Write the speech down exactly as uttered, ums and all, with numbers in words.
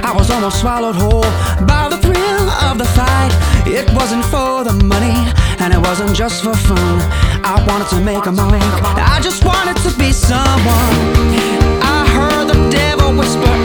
I was almost swallowed whole by the thrill of the fight. It wasn't for the money, and it wasn't just for fun. I wanted to make a mark, I just wanted to be someone. I heard the devil whisper